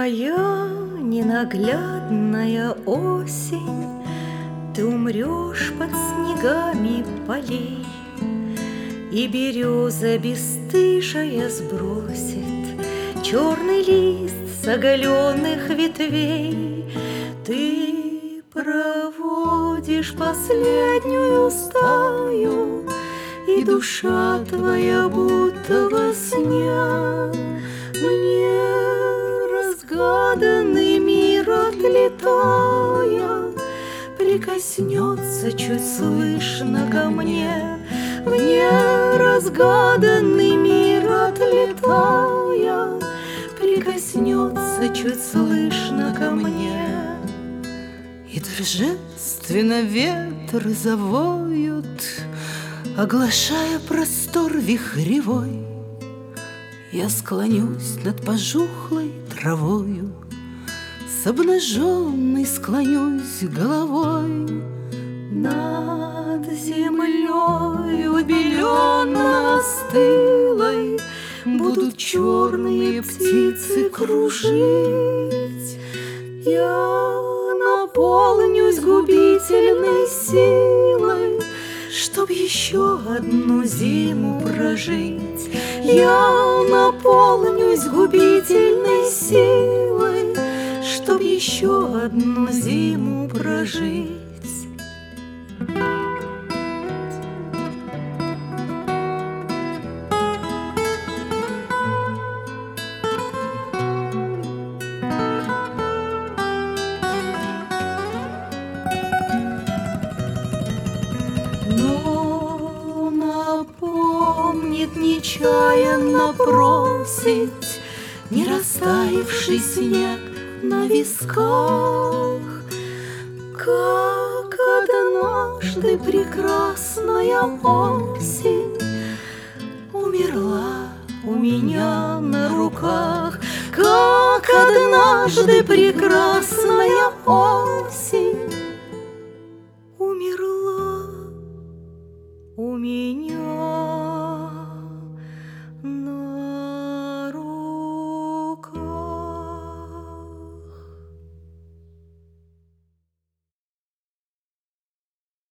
Моя ненаглядная осень, ты умрешь под снегами полей, и береза бесстыжая сбросит черный лист с оголенных ветвей. Ты проводишь последнюю стаю, и душа твоя будто во сне. Мне разгаданный мир отлетая прикоснется чуть слышно ко мне. Мне разгаданный мир отлетая прикоснется чуть слышно ко мне. И торжественно ветры завоют, оглашая простор вихревой. Я склонюсь над пожухлой травою, с обнаженной склонюсь головой. Над землею белено стылой будут черные птицы кружить. Я наполнюсь губительной силой, чтоб еще одну зиму прожить. Я наполнюсь губительной силой, чтоб еще одну зиму прожить. Но напомнит, нечаянно просит не растаявший снег на висках, как однажды прекрасная осень умерла у меня на руках, как однажды прекрасная осень умерла у меня